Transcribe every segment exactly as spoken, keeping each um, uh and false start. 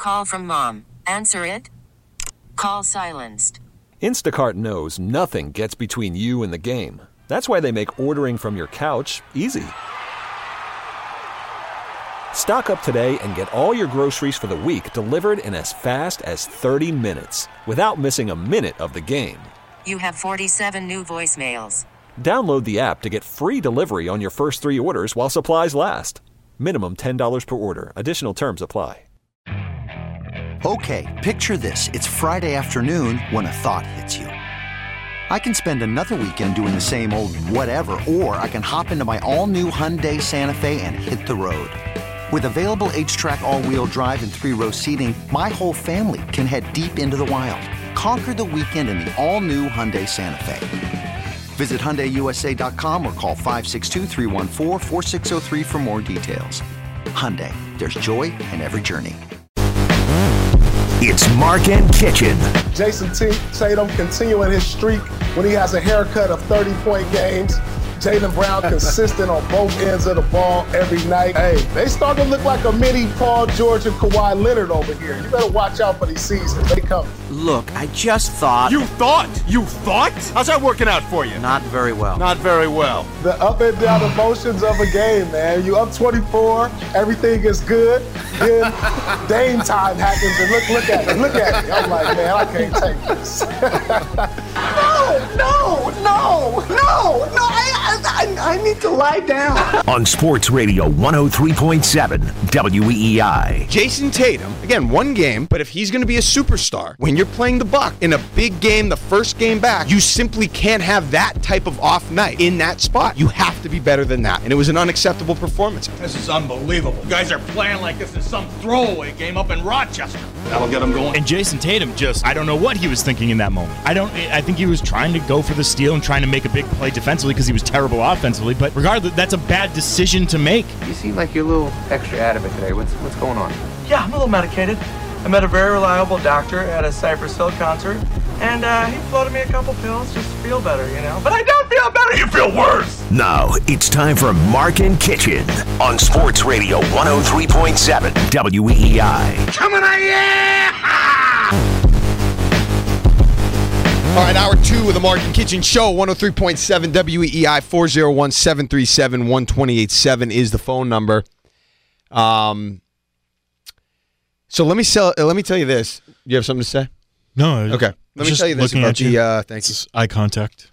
call from mom. Answer it. Call silenced. Instacart knows nothing gets between you and the game. That's why they make ordering from your couch easy. Stock up today and get all your groceries for the week delivered in as fast as thirty minutes without missing a minute of the game. You have forty-seven new voicemails. Download the app to get free delivery on your first three orders while supplies last. Minimum ten dollars per order. Additional terms apply. Okay, picture this. It's Friday afternoon when a thought hits you. I can spend another weekend doing the same old whatever, or I can hop into my all-new Hyundai Santa Fe and hit the road. With available H-Track all-wheel drive and three-row seating, my whole family can head deep into the wild. Conquer the weekend in the all-new Hyundai Santa Fe. Visit Hyundai U S A dot com or call five six two, three one four, four six zero three for more details. Hyundai, there's joy in every journey. It's Mark and Kitchen. Jason T- Tatum continuing his streak when he has a haircut of thirty-point games. Jaylen Brown consistent on both ends of the ball every night. Hey, they start to look like a mini Paul George and Kawhi Leonard over here. You better watch out for these seasons. They come. Look, I just thought... You thought? You thought? How's that working out for you? Not very well. Not very well. The up and down emotions of a game, man. You up twenty-four, everything is good. Then Dame time happens, and look, look at it, look at it. I'm like, man, I can't take this. no, no, no, no, no. I, I, I need to lie down. On Sports Radio one oh three point seven W E I. Jason Tatum, again, one game, but if he's going to be a superstar, when you're playing the Buck in a big game, the first game back, you simply can't have that type of off night in that spot. You have to be better than that, and it was an unacceptable performance. This is unbelievable. You guys are playing like this is some throwaway game up in Rochester. That'll get them going. And Jason Tatum just, I don't know what he was thinking in that moment. I don't, I think he was trying to go for the steal and trying to make a big play defensively because he was terrible offensively, but regardless, that's a bad decision to make. You seem like you're a little extra adamant today. What's what's going on? Yeah, I'm a little medicated. I met a very reliable doctor at a Cypress Hill concert, and uh, he floated me a couple pills just to feel better, you know? But I don't feel better! You feel worse! Now, it's time for Mark and Kitchen on Sports Radio one oh three point seven W E I. Coming at you! All right, hour two of the Mark and Kitchen Show, one oh three point seven W E I, four oh one, seven three seven, one two eight seven is the phone number. Um... So let me sell, let me tell you this. You have something to say? No. Okay. Let me tell you this about the uh, thank you. Eye contact.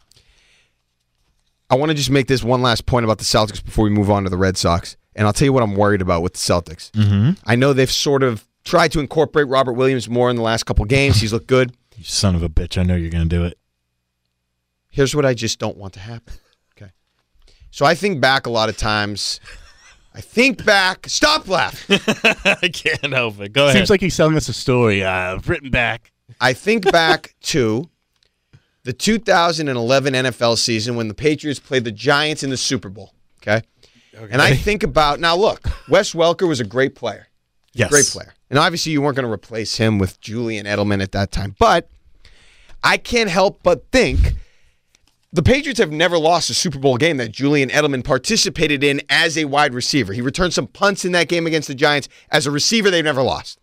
I want to just make this one last point about the Celtics before we move on to the Red Sox. And I'll tell you what I'm worried about with the Celtics. Mm-hmm. I know they've sort of tried to incorporate Robert Williams more in the last couple games. He's looked good. You son of a bitch. I know you're going to do it. Here's what I just don't want to happen. Okay. So I think back a lot of times... I think back. Stop laughing. I can't help it. Go ahead. Seems like he's selling us a story. Uh, written back. I think back to the two thousand eleven N F L season when the Patriots played the Giants in the Super Bowl. Okay? okay. And I think about, now look, Wes Welker was a great player. Yes. Great player. And obviously you weren't going to replace him with Julian Edelman at that time. But I can't help but think the Patriots have never lost a Super Bowl game that Julian Edelman participated in as a wide receiver. He returned some punts in that game against the Giants. As a receiver, they've never lost.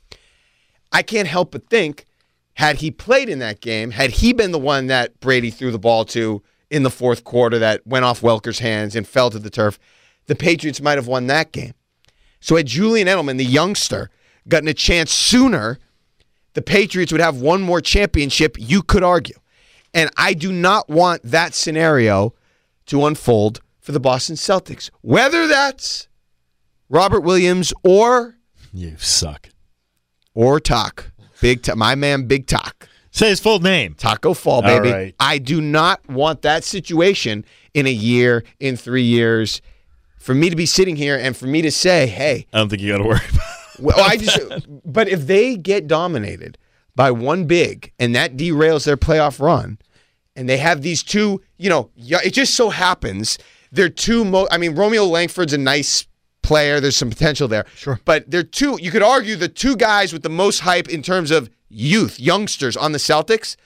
I can't help but think, had he played in that game, had he been the one that Brady threw the ball to in the fourth quarter that went off Welker's hands and fell to the turf, the Patriots might have won that game. So had Julian Edelman, the youngster, gotten a chance sooner, the Patriots would have one more championship, you could argue. And I do not want that scenario to unfold for the Boston Celtics. Whether that's Robert Williams or... You suck. Or Talk. Big ta- My man, Big Talk. Say his full name. Taco Fall, baby. All right. I do not want that situation in a year, in three years, for me to be sitting here and for me to say, hey... I don't think you got to worry about it. Well, I just, but if they get dominated by one big and that derails their playoff run... And they have these two, you know, it just so happens they're two, mo- I mean, Romeo Langford's a nice player. There's some potential there. Sure. But they're two, you could argue the two guys with the most hype in terms of youth, youngsters on the Celtics,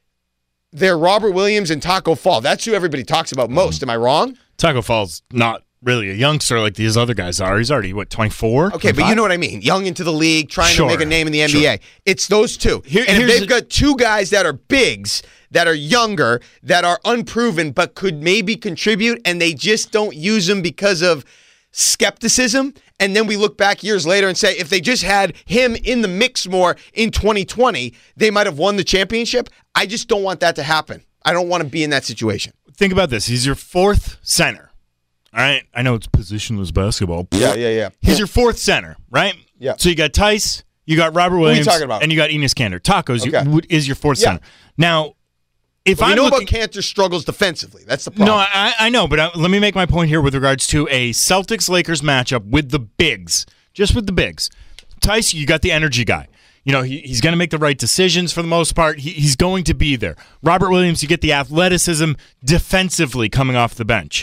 they're Robert Williams and Taco Fall. That's who everybody talks about most. Am I wrong? Taco Fall's not really a youngster like these other guys are. He's already, what, twenty-four? Okay, but you know what I mean. Young into the league, trying Sure. to make a name in the N B A. Sure. It's those two. Here- and if here's they've the- got two guys that are bigs, that are younger, that are unproven, but could maybe contribute, and they just don't use them because of skepticism, and then we look back years later and say, if they just had him in the mix more in twenty twenty, they might have won the championship. I just don't want that to happen. I don't want to be in that situation. Think about this. He's your fourth center. All right? I know it's positionless basketball. Yeah, yeah, yeah. He's your fourth center, right? Yeah. So you got Tice, you got Robert are you Williams, talking about? and you got Enes Kanter. Tacos Okay. you, is your fourth Yeah. center. Now, if Well, we I'm know looking, about Cantor's struggles defensively. That's the problem. no, I, I know, but I, let me make my point here with regards to a Celtics-Lakers matchup with the bigs, just with the bigs. Tice, you got the energy guy. You know, he, he's going to make the right decisions for the most part. He, he's going to be there. Robert Williams, you get the athleticism defensively coming off the bench.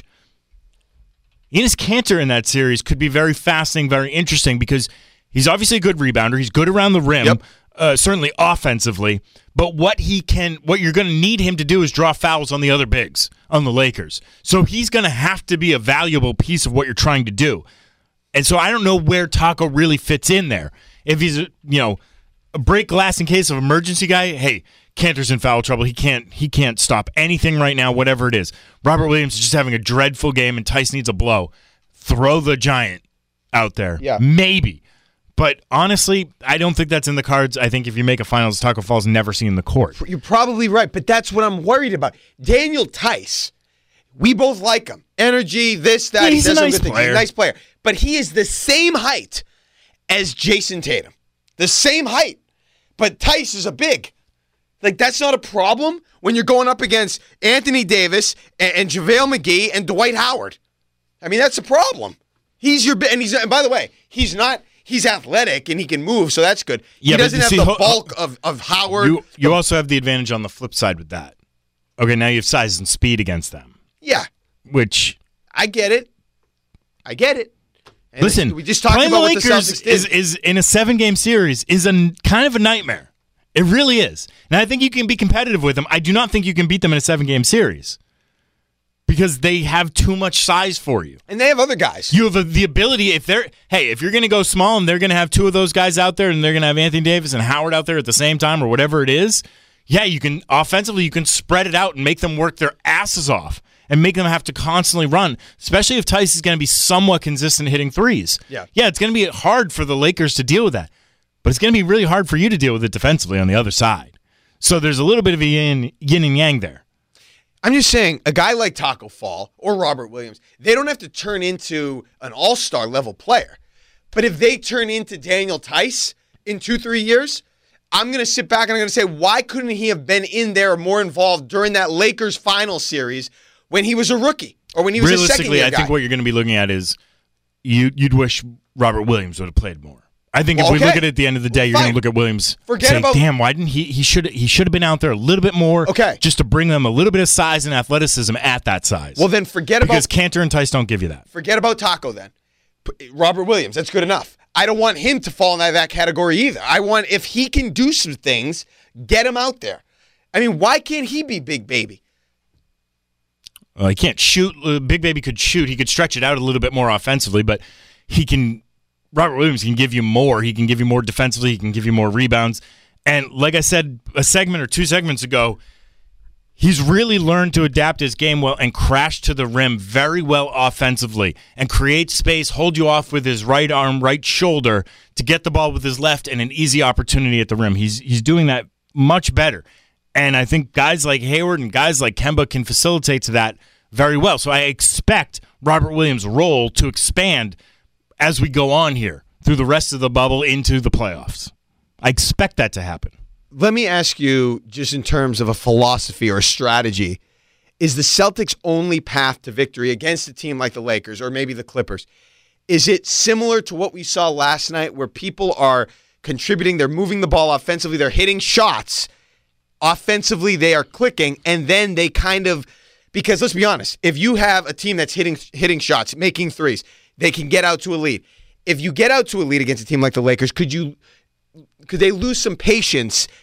Enes Kanter in that series could be very fascinating, very interesting because he's obviously a good rebounder. He's good around the rim, Yep. uh, certainly offensively. But what he can, what you're going to need him to do is draw fouls on the other bigs on the Lakers. So he's going to have to be a valuable piece of what you're trying to do. And so I don't know where Taco really fits in there. If he's, you know, a break glass in case of emergency guy, hey, Kanter's in foul trouble. He can't he can't stop anything right now, whatever it is. Robert Williams is just having a dreadful game and Tice needs a blow. Throw the giant out there. Yeah. Maybe. But honestly, I don't think that's in the cards. I think if you make a finals, Taco Fall's never seen the court. You're probably right, but that's what I'm worried about. Daniel Tice, we both like him. Energy, this, that. Yeah, he he's does a some nice good things. He's player. a nice player. But he is the same height as Jason Tatum. The same height. But Tice is a big. Like, that's not a problem when you're going up against Anthony Davis and, and JaVale McGee and Dwight Howard. I mean, that's a problem. He's your, and he's, and by the way, he's not, he's athletic and he can move, so that's good. Yeah, he but doesn't have see, the ho- bulk of, of Howard. You, you also have the advantage on the flip side with that. Okay, now you have size and speed against them, Yeah, which I get it. I get it. And listen, we just talked playing about the what the Lakers Celtics did. is, is in a seven-game series is a n- kind of a nightmare. It really is, and I think you can be competitive with them. I do not think you can beat them in a seven-game series because they have too much size for you. And they have other guys. You have a, the ability if they're hey, if you're going to go small and they're going to have two of those guys out there and they're going to have Anthony Davis and Howard out there at the same time or whatever it is. Yeah, you can offensively you can spread it out and make them work their asses off and make them have to constantly run, especially if Tice is going to be somewhat consistent hitting threes. Yeah. Yeah, it's going to be hard for the Lakers to deal with that. But it's going to be really hard for you to deal with it defensively on the other side. So there's a little bit of a yin, yin and yang there. I'm just saying, a guy like Taco Fall or Robert Williams, they don't have to turn into an all-star level player. But if they turn into Daniel Tice in two, three years, I'm going to sit back and I'm going to say, why couldn't he have been in there or more involved during that Lakers final series when he was a rookie or when he was a second Realistically, year I guy? think what you're going to be looking at is you, you'd wish Robert Williams would have played more. I think if Well, we okay. look at it at the end of the day, Well, you're going fine. to look at Williams Forget say, about- damn, why didn't he? He should he should have been out there a little bit more, Okay. just to bring them a little bit of size and athleticism at that size. Well, then forget because about Kanter and Tice don't give you that. forget about Taco then. P- Robert Williams, that's good enough. I don't want him to fall into that category either. I want, if he can do some things, get him out there. I mean, why can't he be Big Baby? Well, he can't shoot. Uh, Big Baby could shoot. He could stretch it out a little bit more offensively, but he can. Robert Williams can give you more. He can give you more defensively. He can give you more rebounds. And like I said a segment or two segments ago, he's really learned to adapt his game well and crash to the rim very well offensively and create space, hold you off with his right arm, right shoulder to get the ball with his left and an easy opportunity at the rim. He's he's doing that much better. And I think guys like Hayward and guys like Kemba can facilitate to that very well. So I expect Robert Williams' role to expand as we go on here through the rest of the bubble into the playoffs. I expect that to happen. Let me ask you, just in terms of a philosophy or a strategy, is the Celtics' only path to victory against a team like the Lakers or maybe the Clippers, is it similar to what we saw last night where people are contributing, they're moving the ball offensively, they're hitting shots, offensively they are clicking, and then they kind of, because let's be honest, if you have a team that's hitting hitting shots, making threes, they can get out to a lead. If you get out to a lead against a team like the Lakers, could you could they lose some patience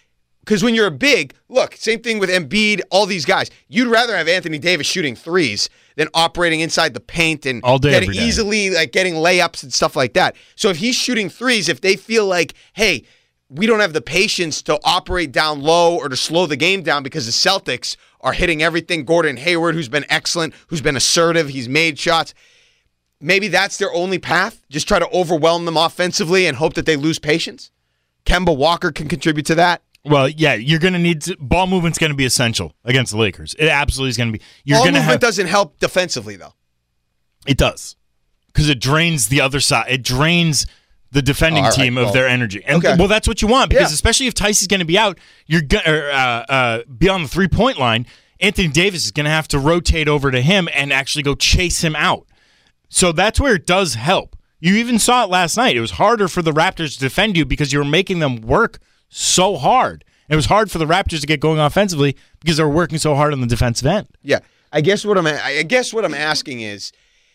Because when you're a big, look, same thing with Embiid, all these guys. You'd rather have Anthony Davis shooting threes than operating inside the paint and all day, getting every day. easily like getting layups and stuff like that. So if he's shooting threes, if they feel like, hey, we don't have the patience to operate down low or to slow the game down because the Celtics are hitting everything. Gordon Hayward, who's been excellent, who's been assertive, he's made shots. Maybe that's their only path. Just try to overwhelm them offensively and hope that they lose patience. Kemba Walker can contribute to that. Well, yeah, you're going to need to, ball movement's going to be essential against the Lakers. It absolutely is going to be. You're ball gonna movement have, doesn't help defensively, though. It does. Because it drains the other side. It drains the defending All right, team of well, their energy. And okay. well, that's what you want because Yeah. especially if Tice is going to be out, you're go- or, uh, uh, be on the three-point line, Anthony Davis is going to have to rotate over to him and actually go chase him out. So that's where it does help. You even saw it last night. It was harder for the Raptors to defend you because you were making them work so hard. It was hard for the Raptors to get going offensively because they were working so hard on the defensive end. Yeah, I guess what I'm I guess what I'm asking is,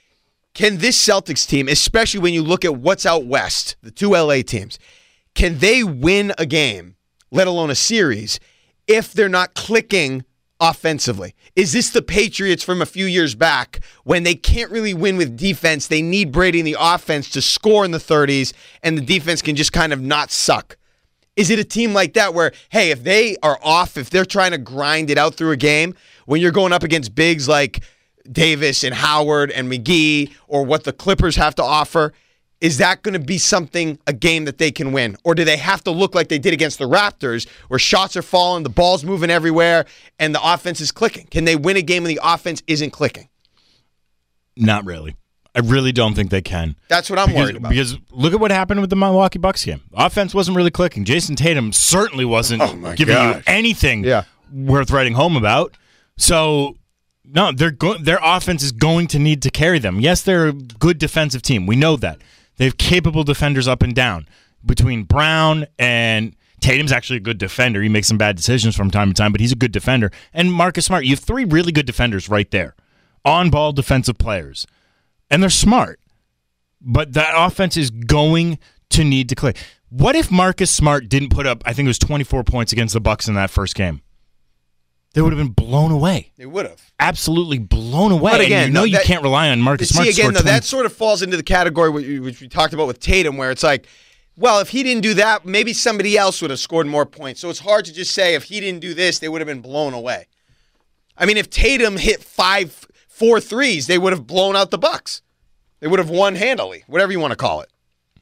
can this Celtics team, especially when you look at what's out west, the two L A teams, can they win a game, let alone a series, if they're not clicking offensively? Is this the Patriots from a few years back when they can't really win with defense? They need Brady in the offense to score in the thirties, and the defense can just kind of not suck. Is it a team like that where, hey, if they are off, if they're trying to grind it out through a game, when you're going up against bigs like Davis and Howard and McGee or what the Clippers have to offer, is that going to be something, a game that they can win? Or do they have to look like they did against the Raptors where shots are falling, the ball's moving everywhere, and the offense is clicking? Can they win a game when the offense isn't clicking? Not really. I really don't think they can. That's what I'm because, worried about. Because look at what happened with the Milwaukee Bucks game. Offense wasn't really clicking. Jason Tatum certainly wasn't Oh my giving gosh. you anything Yeah. worth writing home about. So, no, they're go- their offense is going to need to carry them. Yes, they're a good defensive team. We know that. They have capable defenders up and down. Between Brown and Tatum's actually a good defender. He makes some bad decisions from time to time, but he's a good defender. And Marcus Smart, you have three really good defenders right there. On-ball defensive players. And they're smart. But that offense is going to need to click. What if Marcus Smart didn't put up, I think it was twenty-four points against the Bucks in that first game? They would have been blown away. They would have. Absolutely blown away. But again, and you know no, you that- can't rely on Marcus See, Smart to again, score though, twenty. that sort of falls into the category which which we talked about with Tatum, where it's like, well, if he didn't do that, maybe somebody else would have scored more points. So it's hard to just say if he didn't do this, they would have been blown away. I mean, if Tatum hit five, four threes, they would have blown out the Bucks. They would have won handily, whatever you want to call it.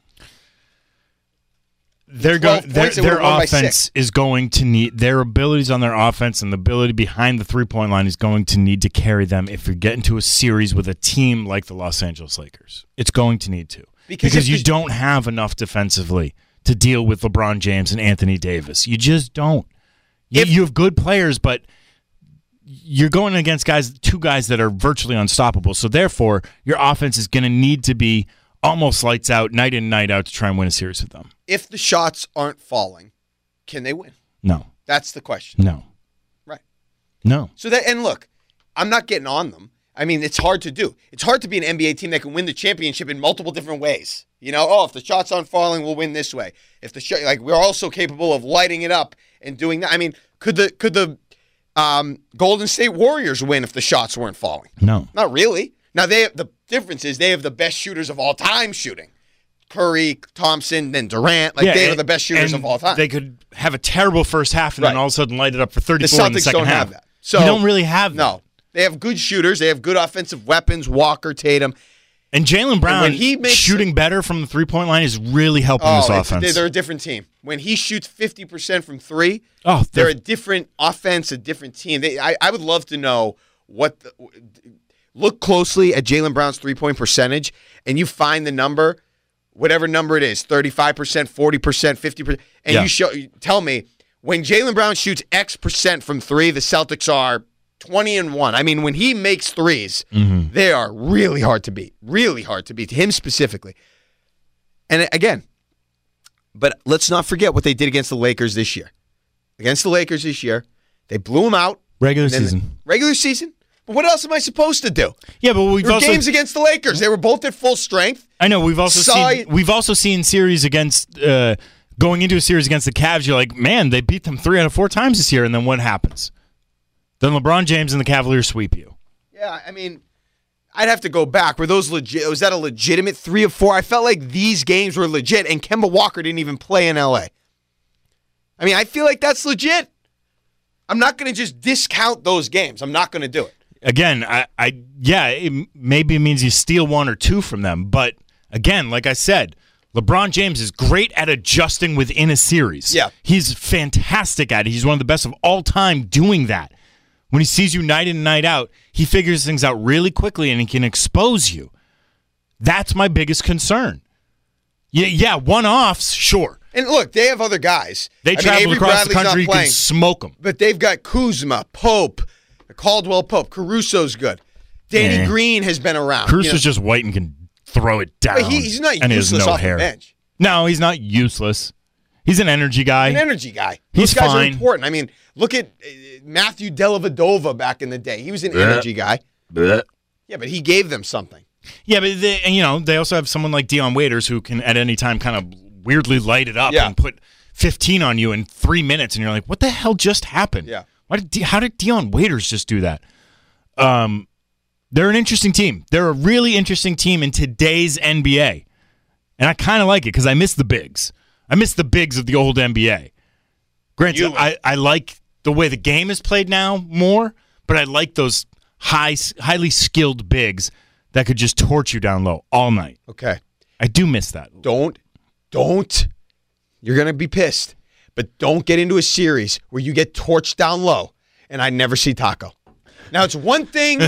They're going. twelve Their, points, they would their have won by offense six. is going to need their abilities on their offense and the ability behind the three-point line is going to need to carry them if you get into a series with a team like the Los Angeles Lakers. It's going to need to Because because, if you the- don't have enough defensively to deal with LeBron James and Anthony Davis. You just don't. You, If- you have good players, but you're going against guys, two guys that are virtually unstoppable. So therefore, your offense is going to need to be almost lights out, night in, night out to try and win a series with them. If the shots aren't falling, can they win? No, That's the question. no, Right. no. So that, and look, I'm not getting on them. I mean, it's hard to do. It's hard to be an N B A team that can win the championship in multiple different ways. You know, oh, if the shots aren't falling, we'll win this way. If the shot, like, we're also capable of lighting it up and doing that. I mean, could the could the um, Golden State Warriors win if the shots weren't falling? No. Not really. Now they the difference is they have the best shooters of all time shooting. Curry, Thompson, then Durant. Like, Yeah, they are and- the best shooters and of all time. They could have a terrible first half and Right. then all of a sudden light it up for The thirty-four in the Celtics second don't half. have that. So you don't really have that. No. They have good shooters. They have good offensive weapons, Walker, Tatum. And Jalen Brown when he makes- shooting better from the three-point line is really helping Oh, this it's- offense. they- they're a different team. When he shoots fifty percent from three, Oh, they're they're- a different offense, a different team. They, I, I would love to know what the, look closely at Jalen Brown's three-point percentage, and you find the number, whatever number it is, thirty-five percent, forty percent, fifty percent, and Yeah. you show you tell me when Jalen Brown shoots X percent from three, the Celtics are twenty and one. I mean, when he makes threes, Mhm. they are really hard to beat. Really hard to beat. Him specifically. And again, but let's not forget what they did against the Lakers this year. Against the Lakers this year, they blew them out. Regular And then- season. Regular season? But what else am I supposed to do? Yeah, but we've There were also games against the Lakers. They were both at full strength. I know we've also Saw seen it- we've also seen series against uh, Going into a series against the Cavs, you're like, man, they beat them three out of four times this year, and then what happens? Then LeBron James and the Cavaliers sweep you. Yeah, I mean, I'd have to go back. Were those legit? Was that a legitimate three of four? I felt like these games were legit, and Kemba Walker didn't even play in L A. I mean, I feel like that's legit. I'm not going to just discount those games. I'm not going to do it. Again, I, I yeah, it, maybe it means you steal one or two from them. But again, like I said, LeBron James is great at adjusting within a series. Yeah. He's fantastic at it. He's one of the best of all time doing that. When he sees you night in and night out, he figures things out really quickly and he can expose you. That's my biggest concern. Yeah, yeah, one-offs, sure. And look, they have other guys. They I travel mean, Avery across Bradley's the country, you not can playing, smoke them. But they've got Kuzma, Pope, Caldwell Pope. Caruso's good. Danny Eh. Green has been around. Caruso's you know. just white and can throw it down. But he, he's not and he has useless no off hair. the bench. No, he's not useless. He's an energy guy. An energy guy. He's Those guys fine. are important. I mean, look at uh, Matthew Dellavedova back in the day. He was an energy guy. Yeah, but he gave them something. Yeah, but they, and you know they also have someone like Dion Waiters who can at any time kind of weirdly light it up Yeah. and put fifteen on you in three minutes, and you're like, "What the hell just happened? Yeah, why did De- how did Dion Waiters just do that?" Um, they're an interesting team. They're a really interesting team in today's N B A, and I kind of like it because I miss the bigs. I miss the bigs of the old N B A. Granted, I, I like the way the game is played now more, but I like those high, highly skilled bigs that could just torch you down low all night. Okay. I do miss that. Don't, don't. You're going to be pissed. But don't get into a series where you get torched down low and I never see Taco. Now, it's one thing,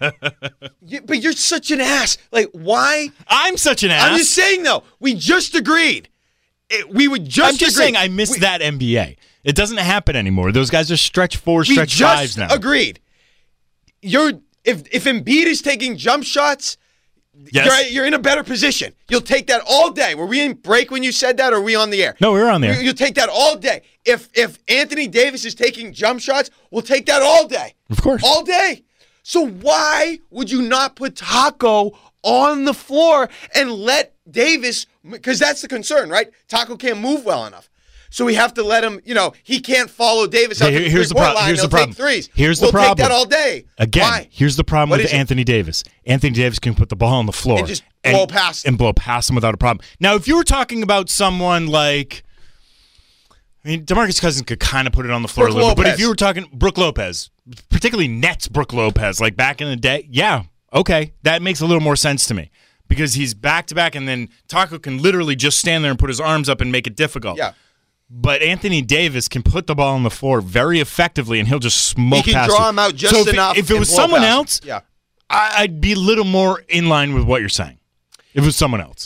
you, but you're such an ass. Like, why? I'm such an ass. I'm just saying, though, we just agreed. It, we would just I'm just agree. saying I miss we, that N B A. It doesn't happen anymore. Those guys are stretch fours, we stretch just fives now. agreed. You're if if Embiid is taking jump shots, Yes. you're, you're in a better position. You'll take that all day. Were we in break when you said that, or were we on the air? No, we were on the air. You, you'll take that all day. If if Anthony Davis is taking jump shots, we'll take that all day. Of course. All day. So why would you not put Taco on the floor and let Davis, because that's the concern, right? Taco can't move well enough. So we have to let him, you know, he can't follow Davis out Hey, to the here's the three-point prob- line. here's He'll the problem. take threes. Here's the we'll problem. take that all day. Again, Why? here's the problem What with is it? Anthony Davis. Anthony Davis can put the ball on the floor And just blow past and blow past him without a problem. Now, if you were talking about someone like, I mean, DeMarcus Cousins could kind of put it on the floor Brook a little bit, but Lopez. if you were talking Brook Lopez, particularly Nets Brook Lopez, like back in the day, yeah, okay, that makes a little more sense to me because he's back to back, and then Taco can literally just stand there and put his arms up and make it difficult. Yeah. But Anthony Davis can put the ball on the floor very effectively, and he'll just smoke He can past draw you. him out just so if enough It, if it and was blow someone past him. else, Yeah. I, I'd be a little more in line with what you're saying. If it was someone else.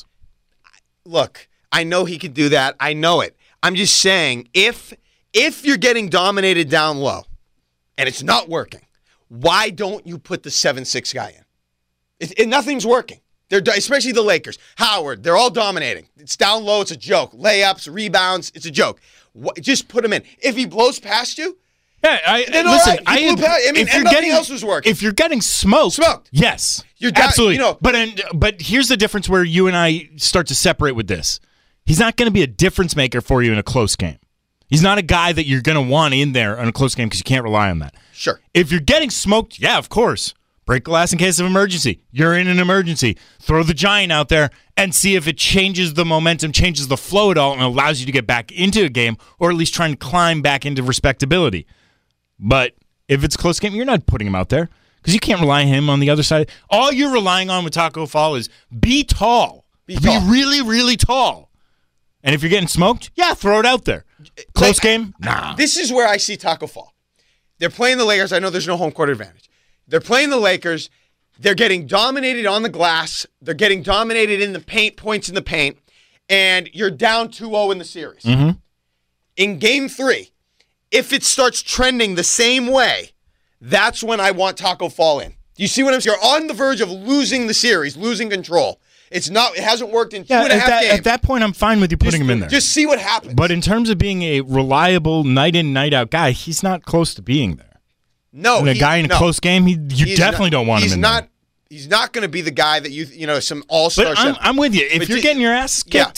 Look, I know he can do that. I know it. I'm just saying, if if you're getting dominated down low and it's not working, why don't you put the seven six guy in? It, it, nothing's working. They're especially the Lakers. Howard, they're all dominating. It's down low. It's a joke. Layups, rebounds. It's a joke. What, just put him in. If he blows past you, yeah, I then all listen. right. He I, blew past- I mean, if and you're nothing getting, else was working. If you're getting smoked, Smoked. yes, You're down- absolutely. you know- but and, but here's the difference where you and I start to separate with this. He's not going to be a difference maker for you in a close game. He's not a guy that you're going to want in there in a close game because you can't rely on that. Sure. If you're getting smoked, yeah, of course. Break glass in case of emergency. You're in an emergency. Throw the giant out there and see if it changes the momentum, changes the flow at all, and allows you to get back into a game, or at least try and climb back into respectability. But if it's a close game, you're not putting him out there because you can't rely on him on the other side. All you're relying on with Taco Fall is be tall. Be tall. Be really, really tall. And if you're getting smoked, yeah, throw it out there. Close Like, game? Nah. This is where I see Taco Fall. They're playing the Lakers. I know there's no home court advantage. They're playing the Lakers. They're getting dominated on the glass. They're getting dominated in the paint, points in the paint. And you're down two oh in the series. Mm-hmm. In game three, if it starts trending the same way, that's when I want Taco Fall in. You see what I'm saying? You're on the verge of losing the series, losing control. It's not. It hasn't worked in two Yeah, and a at half that, games. at that point, I'm fine with you putting just, him in there. Just see what happens. But in terms of being a reliable night in, night out guy, he's not close to being there. no, And a he- guy in a no. close game, he, you He's definitely not- don't want him he's in not, there. He's not going to be the guy that you, you know, some all-star. But I'm, center. I'm with you. If But you're ju- getting your ass Yeah. kicked,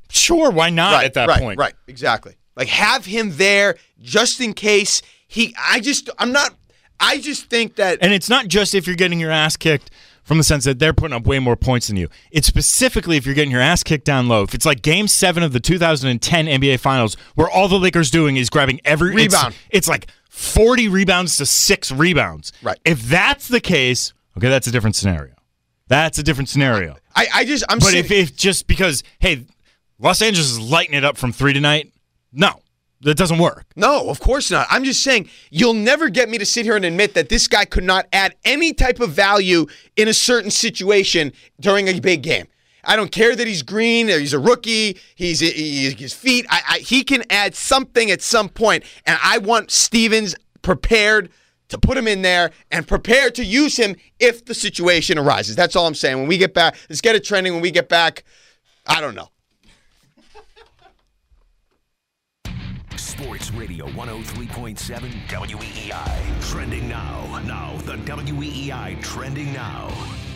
Sure, why not right, at that right, point? Right, exactly. Like, have him there just in case he, I just, I'm not, I just think that. And it's not just if you're getting your ass kicked from the sense that they're putting up way more points than you. It's specifically if you're getting your ass kicked down low. If it's like game seven of the two thousand ten N B A Finals where all the Lakers doing is grabbing every rebound. It's, it's like forty rebounds to six rebounds. Right. If that's the case, okay, that's a different scenario. That's a different scenario. I, I just, I'm But saying, if, if just because, hey, Los Angeles is lighting it up from three tonight, no. That doesn't work. No, of course not. I'm just saying, you'll never get me to sit here and admit that this guy could not add any type of value in a certain situation during a big game. I don't care that he's green or he's a rookie. He's he, his feet. I, I, he can add something at some point, and I want Stevens prepared to put him in there and prepared to use him if the situation arises. That's all I'm saying. When we get back, let's get it trending. When we get back, I don't know. Sports Radio one oh three point seven W E E I. Trending now. Now, the W E E I Trending Now.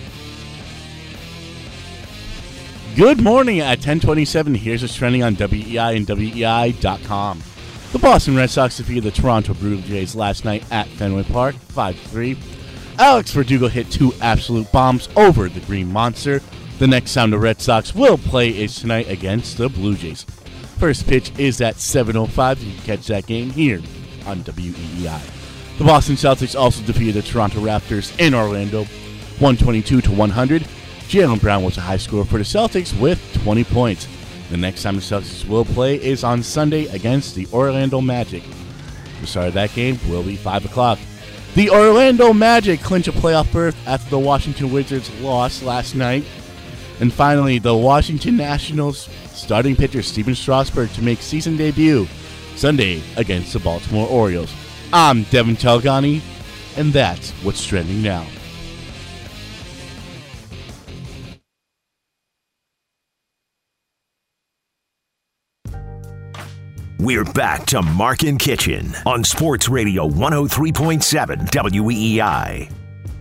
Good morning at ten twenty-seven. Here's what's trending on W E I and W E I dot com. The Boston Red Sox defeated the Toronto Blue Jays last night at Fenway Park, five to three. Alex Verdugo hit two absolute bombs over the Green Monster. The next time the Red Sox will play is tonight against the Blue Jays. First pitch is at seven oh five. You can catch that game here on W E E I. The Boston Celtics also defeated the Toronto Raptors in Orlando, one twenty-two to one hundred. Jaylen Brown was a high scorer for the Celtics with twenty points. The next time the Celtics will play is on Sunday against the Orlando Magic. The start of that game will be five o'clock. The Orlando Magic clinch a playoff berth after the Washington Wizards lost last night. And finally, the Washington Nationals starting pitcher Steven Strasburg to make season debut Sunday against the Baltimore Orioles. I'm Devin Telgani, and that's what's trending now. We're back to Mark and Kitchen on Sports Radio one oh three point seven W E E I.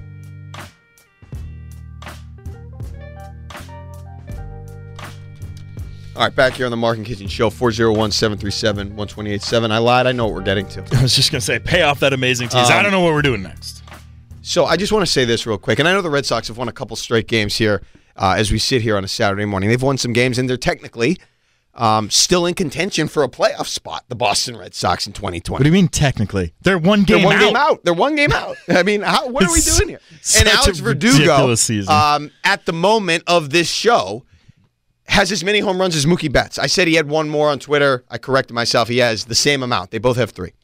All right, back here on the Mark and Kitchen Show, four oh one, seven three seven, one two eight seven. I lied. I know what we're getting to. I was just going to say, pay off that amazing tease. Um, I don't know what we're doing next. So I just want to say this real quick. And I know the Red Sox have won a couple straight games here uh, as we sit here on a Saturday morning. They've won some games, and they're technically um, still in contention for a playoff spot, the Boston Red Sox in twenty twenty. What do you mean technically? They're one game They're one out. game out. They're one game out. I mean, how, what are we doing here? And Alex Verdugo, um, at the moment of this show, has as many home runs as Mookie Betts. I said he had one more on Twitter. I corrected myself. He has the same amount. They both have three.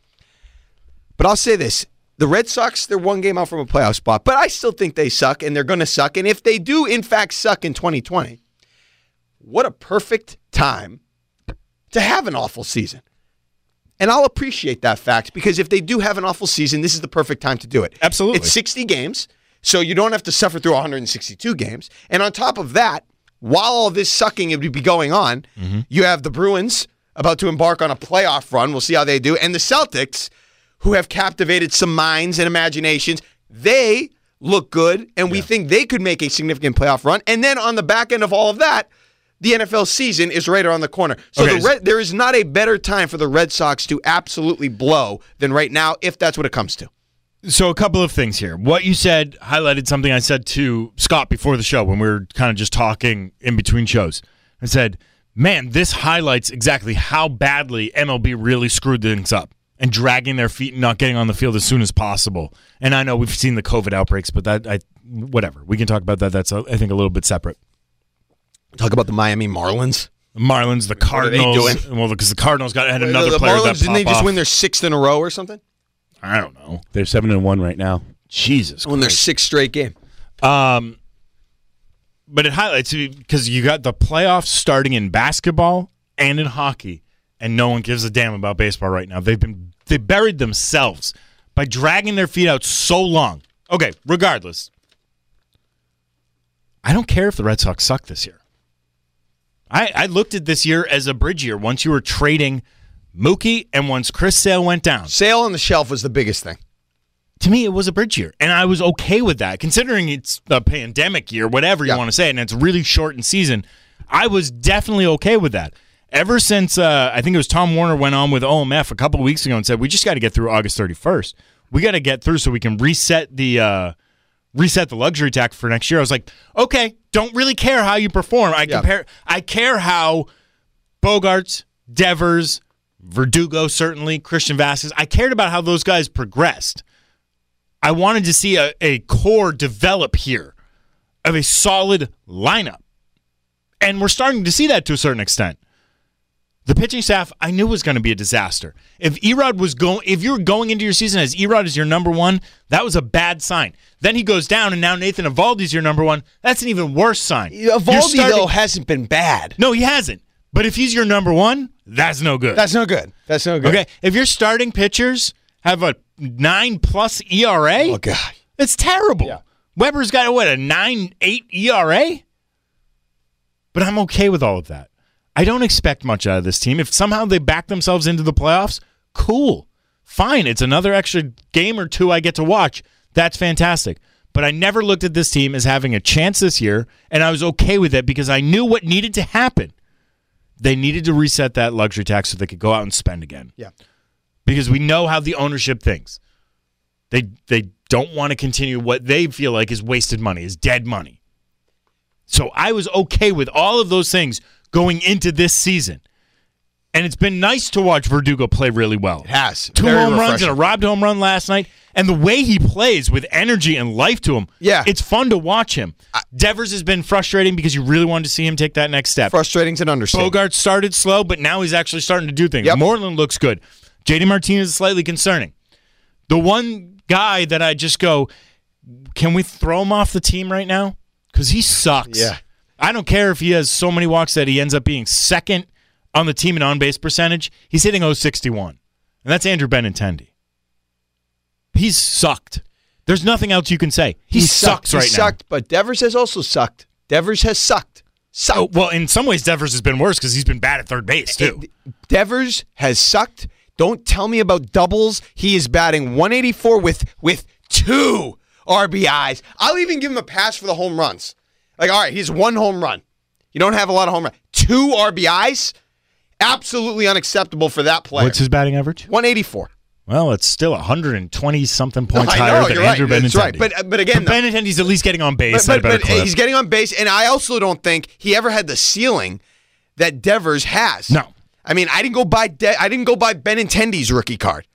But I'll say this. The Red Sox, they're one game out from a playoff spot, but I still think they suck, and they're going to suck. And if they do, in fact, suck in twenty twenty, what a perfect time to have an awful season. And I'll appreciate that fact, because if they do have an awful season, this is the perfect time to do it. Absolutely. It's sixty games, so you don't have to suffer through one hundred sixty-two games. And on top of that, while all this sucking would be going on, mm-hmm. you have the Bruins about to embark on a playoff run. We'll see how they do. And the Celtics, who have captivated some minds and imaginations, they look good, and we yeah. think they could make a significant playoff run. And then on the back end of all of that, the N F L season is right around the corner. So okay. the Red, there is not a better time for the Red Sox to absolutely blow than right now, if that's what it comes to. So a couple of things here. What you said highlighted something I said to Scott before the show when we were kind of just talking in between shows. I said, man, this highlights exactly how badly M L B really screwed things up and dragging their feet and not getting on the field as soon as possible. And I know we've seen the COVID outbreaks, but that I whatever. We can talk about that. That's, I think, a little bit separate. Talk about the Miami Marlins. The Marlins, the Cardinals. What are they doing? Well, because the Cardinals got had another the, the player Marlins, that didn't they just off. win their sixth in a row or something? I don't know. They're seven and one right now. Jesus, won their sixth straight game. Um, but it highlights because you got the playoffs starting in basketball and in hockey, and no one gives a damn about baseball right now. They've been they buried themselves by dragging their feet out so long. Okay, regardless, I don't care if the Red Sox suck this year. I, I looked at this year as a bridge year. Once you were trading Mookie, and once Chris Sale went down. Sale on the shelf was the biggest thing. To me, it was a bridge year, and I was okay with that. Considering it's a pandemic year, whatever you yeah. want to say, and it's really shortened season, I was definitely okay with that. Ever since, uh, I think it was Tom Warner went on with O M F a couple of weeks ago and said, we just got to get through August thirty-first. We got to get through so we can reset the uh, reset the luxury tax for next year. I was like, okay, don't really care how you perform. I Yeah. compare. I care how Bogarts, Devers, Verdugo, certainly, Christian Vasquez, I cared about how those guys progressed. I wanted to see a, a core develop here of a solid lineup. And we're starting to see that to a certain extent. The pitching staff, I knew was going to be a disaster. If Erod was going, if you were going into your season as Erod is your number one, that was a bad sign. Then he goes down, and now Nathan Eovaldi's your number one. That's an even worse sign. Eovaldi, starting, though, hasn't been bad. No, he hasn't. But if he's your number one, that's no good. That's no good. That's no good. Okay, if your starting pitchers have a nine-plus E R A, oh God, it's terrible. Yeah. Weber's got, what, a nine eight E R A? But I'm okay with all of that. I don't expect much out of this team. If somehow they back themselves into the playoffs, cool. Fine. It's another extra game or two I get to watch. That's fantastic. But I never looked at this team as having a chance this year, and I was okay with it because I knew what needed to happen. They needed to reset that luxury tax so they could go out and spend again. Yeah. Because we know how the ownership thinks. They they don't want to continue what they feel like is wasted money, is dead money. So I was okay with all of those things going into this season. And it's been nice to watch Verdugo play really well. It has. Two Very home runs refreshing. and a robbed home run last night. And the way he plays with energy and life to him, yeah. it's fun to watch him. I, Devers has been frustrating because you really wanted to see him take that next step. Frustrating's an understatement. Bogart started slow, but now he's actually starting to do things. Yep. Moreland looks good. J D Martinez is slightly concerning. The one guy that I just go, can we throw him off the team right now? Because he sucks. Yeah. I don't care if he has so many walks that he ends up being second on the team in on-base percentage. He's hitting oh sixty-one. And that's Andrew Benintendi. He's sucked. There's nothing else you can say. He, he sucks sucked. right he now. sucked, but Devers has also sucked. Devers has sucked. Sucked. Oh, well, in some ways, Devers has been worse because he's been bad at third base, too. Devers has sucked. Don't tell me about doubles. He is batting one eighty-four with, with two R B Is. I'll even give him a pass for the home runs. Like, all right, he's one home run. You don't have a lot of home runs. Two R B Is? Absolutely unacceptable for that player. What's his batting average? one eighty-four. Well, it's still one hundred twenty-something points no, higher know, than you're Andrew right. Benintendi. That's right. But, but again, but Benintendi's at least getting on base but, at a better but, clip. He's getting on base, and I also don't think he ever had the ceiling that Devers has. No. I mean, I didn't go buy De- I didn't go buy Benintendi's rookie card.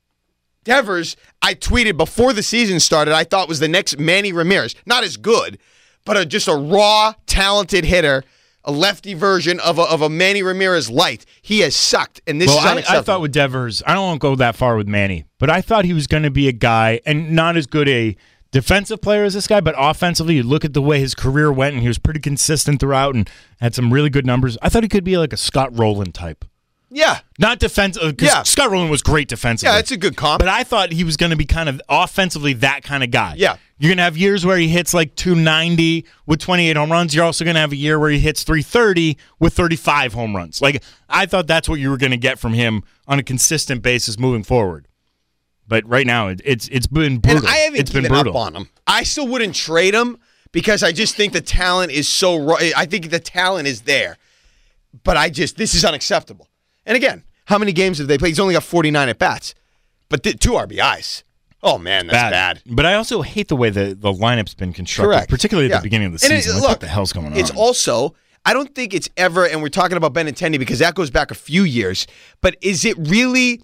Devers, I tweeted before the season started, I thought was the next Manny Ramirez. Not as good, but a, just a raw, talented hitter, a lefty version of a, of a Manny Ramirez light. He has sucked, and this well, is I, unacceptable. I thought with Devers, I don't want to go that far with Manny, but I thought he was going to be a guy, and not as good a defensive player as this guy, but offensively, you look at the way his career went, and he was pretty consistent throughout and had some really good numbers. I thought he could be like a Scott Rowland type. Yeah. Not defensive, because Yeah. Scott Rowland was great defensively. Yeah, it's a good comp. But I thought he was going to be kind of offensively that kind of guy. Yeah. You're going to have years where he hits like two ninety with twenty-eight home runs. You're also going to have a year where he hits three thirty with thirty-five home runs. Like, I thought that's what you were going to get from him on a consistent basis moving forward. But right now, it, it's it's been brutal. And I haven't it's been given brutal. up on him. I still wouldn't trade him because I just think the talent is so raw. I think the talent is there. But I just, this is unacceptable. And again, how many games have they played? He's only got forty-nine at-bats. But th- two R B Is. Oh, man, that's bad. But I also hate the way the, the lineup's been constructed, Correct. particularly at Yeah. the beginning of the And it- season. Like, look, what the hell's going on? It's also, I don't think it's ever, and we're talking about Benintendi because that goes back a few years, but is it really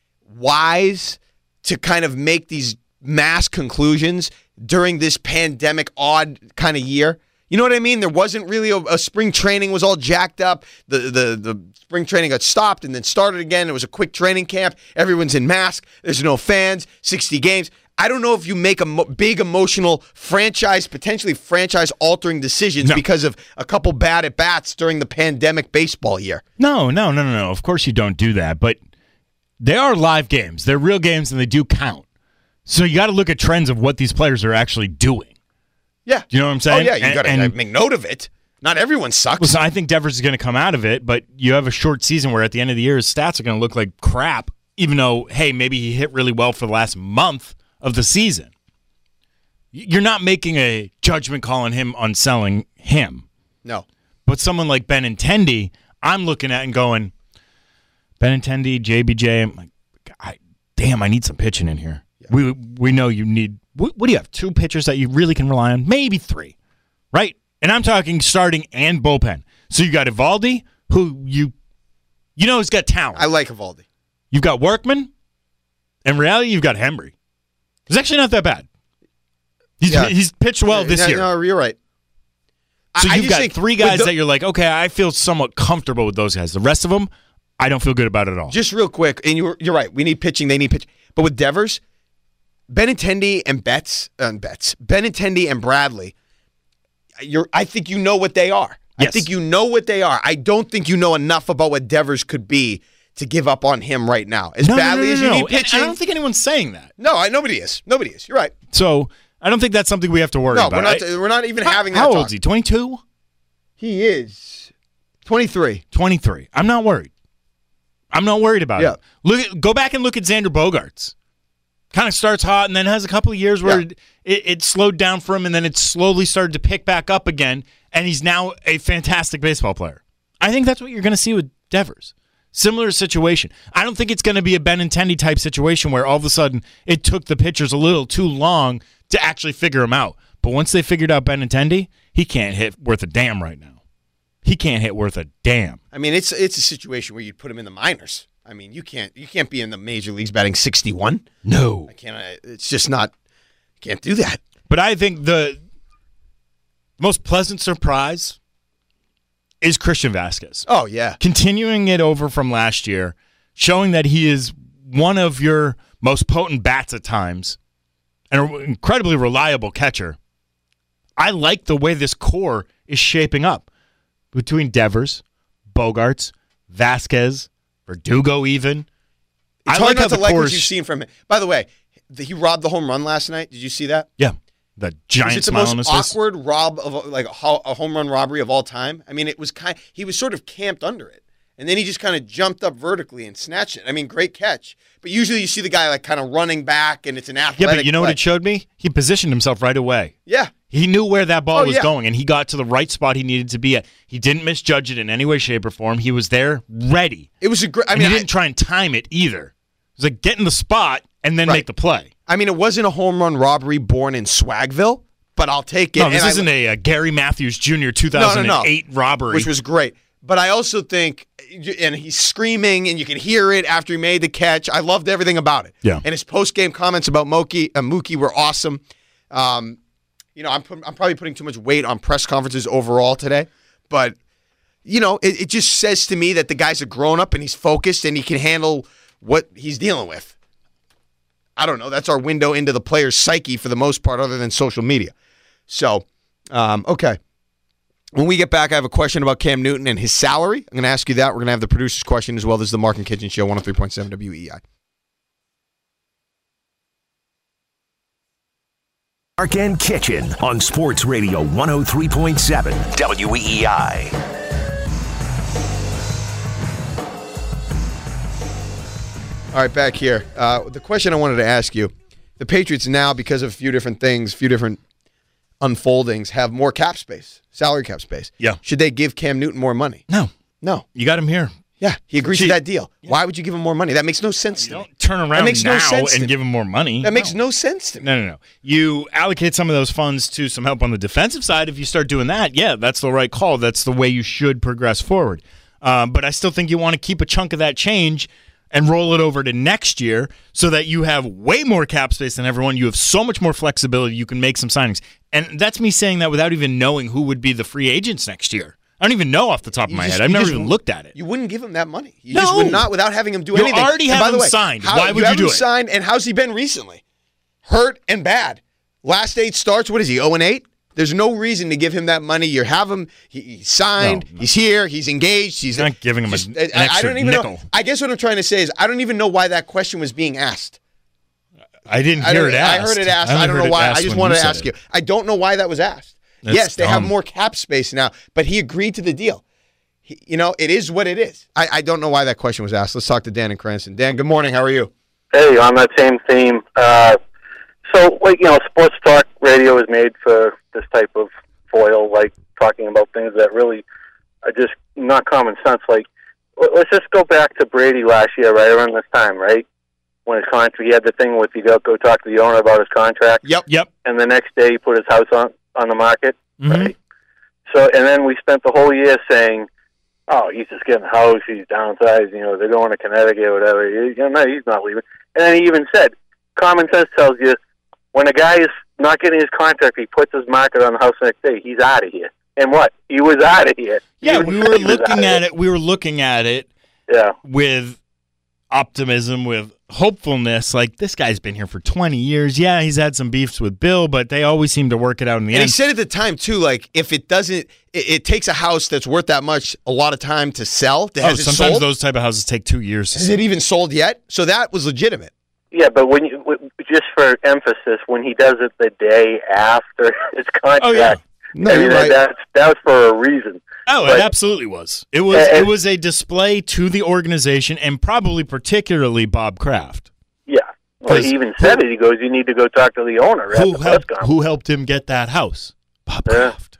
wise to kind of make these mass conclusions during this pandemic odd kind of year? You know what I mean? There wasn't really a, a spring training was all jacked up. The, the the spring training got stopped and then started again. It was a quick training camp. Everyone's in mask. There's no fans. sixty games. I don't know if you make a mo- big emotional franchise, potentially franchise-altering decisions No. because of a couple bad at-bats during the pandemic baseball year. No, no, no, no, no. Of course you don't do that. But they are live games. They're real games, and they do count. So you got to look at trends of what these players are actually doing. Yeah. Do you know what I'm saying? Oh, yeah, you got to And- make note of it. Not everyone sucks. Listen, I think Devers is going to come out of it, but you have a short season where at the end of the year his stats are going to look like crap, even though, hey, maybe he hit really well for the last month of the season. You're not making a judgment call on him on selling him. No. But someone like Benintendi, I'm looking at and going, Benintendi, J B J, I'm like, I, damn, I need some pitching in here. Yeah. We we know you need, what, what do you have, two pitchers that you really can rely on? Maybe three, right? And I'm talking starting and bullpen. So you got Evaldi, who you, you know, has got talent. I like Evaldi. You've got Workman. In reality, you've got Hembry. It's actually not that bad. He's, yeah. he's pitched well this no, year. No, you're right. So I, you've I got three guys the, that you're like, okay, I feel somewhat comfortable with those guys. The rest of them, I don't feel good about at all. Just real quick, and you're, you're right. We need pitching. They need pitching. But with Devers, Benintendi and Betts, uh, Betts, Benintendi and Bradley, you're. I think you know what they are. Yes. I think you know what they are. I don't think you know enough about what Devers could be to give up on him right now. As no, badly no, no, no, as you no. need pitching. I don't think anyone's saying that. No, I, nobody is. Nobody is. You're right. So I don't think that's something we have to worry no, about. No, we're not, I, we're not even how, having that How talk. old is he, twenty-two? He is twenty-three. twenty-three. I'm not worried. I'm not worried about yeah. it. Look at, go back and look at Xander Bogaerts. Kind of starts hot and then has a couple of years where yeah. it, it slowed down for him and then it slowly started to pick back up again, and he's now a fantastic baseball player. I think that's what you're going to see with Devers. Similar situation. I don't think it's going to be a Benintendi type situation where all of a sudden it took the pitchers a little too long to actually figure him out. But once they figured out Benintendi, he can't hit worth a damn right now. He can't hit worth a damn. I mean, it's it's a situation where you'd put him in the minors. I mean, you can't you can't be in the major leagues batting sixty-one. No, I can't. I, it's just not. Can't do that. But I think the most pleasant surprise is Christian Vasquez. Oh, yeah. Continuing it over from last year, showing that he is one of your most potent bats at times and an incredibly reliable catcher. I like the way this core is shaping up between Devers, Bogaerts, Vasquez, Verdugo even. It's I hard like not how to the like core what is... you've seen from him. By the way, the, he robbed the home run last night. Did you see that? Yeah. The giant was it the smile most on his face. awkward rob of like a, ho- a home run robbery of all time? I mean, it was kind. He was sort of camped under it, and then he just kind of jumped up vertically and snatched it. I mean, great catch. But usually you see the guy like kind of running back, and it's an athletic. Yeah, but you know play. what it showed me? He positioned himself right away. Yeah, he knew where that ball oh, was yeah. going, and he got to the right spot he needed to be at. He didn't misjudge it in any way, shape, or form. He was there, ready. It was a great. I and mean, he I, didn't try and time it either. It was like get in the spot and then right. make the play. I mean, it wasn't a home run robbery born in Swagville. But I'll take it. No, this and isn't I, a, a Gary Matthews Junior two thousand eight no, no, no. robbery. Which was great. But I also think, and he's screaming, and you can hear it after he made the catch. I loved everything about it. Yeah. And his post-game comments about Mookie, uh, Mookie were awesome. Um, you know, I'm, I'm probably putting too much weight on press conferences overall today. But, you know, it, it just says to me that the guy's a grown-up, and he's focused, and he can handle what he's dealing with. I don't know. That's our window into the player's psyche for the most part, other than social media. So, um, okay. When we get back, I have a question about Cam Newton and his salary. I'm going to ask you that. We're going to have the producer's question as well. This is the Mark and Kitchen Show, one oh three point seven W E I. Mark and Kitchen on Sports Radio one oh three point seven W E I. All right, back here. Uh, the question I wanted to ask you, the Patriots now, because of a few different things, a few different unfoldings, have more cap space, salary cap space. Yeah. Should they give Cam Newton more money? No. No. You got him here. Yeah, he agreed Gee, to that deal. Yeah. Why would you give him more money? That makes no sense you to don't me. Turn around that makes now no sense and to give me. him more money. That makes no. no sense to me. No, no, no. You allocate some of those funds to some help on the defensive side. If you start doing that, yeah, that's the right call. That's the way you should progress forward. Um, but I still think you want to keep a chunk of that change and roll it over to next year so that you have way more cap space than everyone. You have so much more flexibility. You can make some signings. And that's me saying that without even knowing who would be the free agents next year. I don't even know off the top of You my just- head. I've you never just- even looked at it. You wouldn't give him that money. You No. just would not without having him do You anything. already And have by the him way, signed. how- Why would you you have do him it? signed, and how's he been recently? Hurt and bad. Last eight starts, what is he, oh and eight? There's no reason to give him that money. You have him, he, he's signed, No, no. he's here, he's engaged. He's You're not giving him just, a, an I, I extra don't even nickel. know. I guess what I'm trying to say is I don't even know why that question was being asked. I didn't I hear don't- it asked. I heard it asked. only I, don't heard know it why. asked I just when wanted to said ask it. you. I don't know why that was asked. That's yes, they have dumb. more cap space now, but he agreed to the deal. He, you know, it is what it is. I, I don't know why that question was asked. Let's talk to Dan in Cranston. Dan, good morning. How are you? Hey, on that same theme. Uh, so, like, you know, sports talk radio is made for this type of foil, like talking about things that really uh, just not common sense. Like, let's just go back to Brady last year, right around this time, right? When his contract, he had the thing with you go go talk to the owner about his contract. Yep, yep. And the next day he put his house on on the market, mm-hmm. right? So, and then we spent the whole year saying, "Oh, he's just getting a house. He's downsized. You know, they're going to Connecticut or whatever. You know, no, he's not leaving." And then he even said, "Common sense tells you when a guy is not getting his contract, he puts his market on the house the next day. He's out of here." And what? He was out of here. Yeah, we were looking at it. We were looking at it. Yeah. With optimism, with hopefulness. Like, this guy's been here for twenty years. Yeah, he's had some beefs with Bill, but they always seem to work it out in the and end. And he said at the time, too, like, if it doesn't, it, it takes a house that's worth that much a lot of time to sell. Oh, has it sometimes sold? those type of houses take two years to Has sell. it even sold yet? So that was legitimate. Yeah, but when you, just for emphasis, when he does it the day after his contract, Oh, yeah. No, I mean, you're right. that's, that was for a reason. Oh, But- it absolutely was. It was And- it was a display to the organization and probably particularly Bob Kraft. Yeah. Well, he even said it. He goes, "You need to go talk to the owner." At Who the press helped, conference. who helped him get that house? Bob Yeah. Kraft.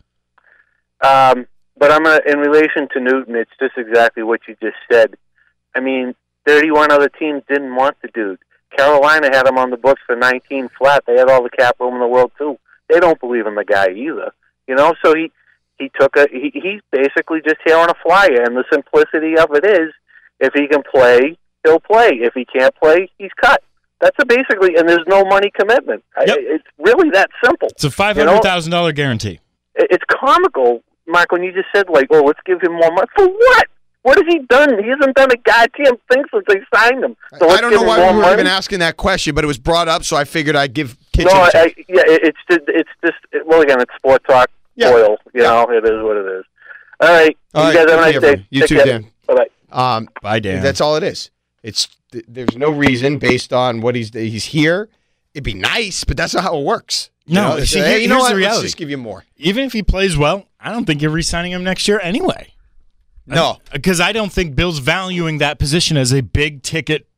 Um, but I'm gonna, in relation to Newton, it's just exactly what you just said. I mean, thirty-one other teams didn't want the dude. Carolina had him on the books for nineteen flat. They had all the cap room in the world too. They don't believe in the guy either. You know, so he he took a he, he's basically just here on a flyer. And the simplicity of it is, if he can play, he'll play. If he can't play, he's cut. That's a basically, and there's no money commitment. Yep. I, it's really that simple. It's a five hundred thousand dollars guarantee. It- It's comical, Mark, when you just said, like, "Oh, let's give him more money." For what? What has he done? He hasn't done a goddamn thing since they signed him. So let's I don't give know him why more we were money. even asking that question, but it was brought up, so I figured I'd give Kitchen No, a I, chance. yeah, it- it's just, it's just, it, well, again, it's sport talk, Yeah. oil, you know, it is what it is. All right, All you right, guys have a good to nice hear day. from you. You Take too, care. Dan. Bye-bye. Um, Bye, Dan. That's all it is. It's th- there's no reason based on what he's he's here. It'd be nice, but that's not how it works. You No, know, it's, see, uh, here- hey, you know here's what? the reality. Let's just give you more. Even if he plays well, I don't think you're re-signing him next year anyway. No. Because I don't think Bill's valuing that position as a big ticket,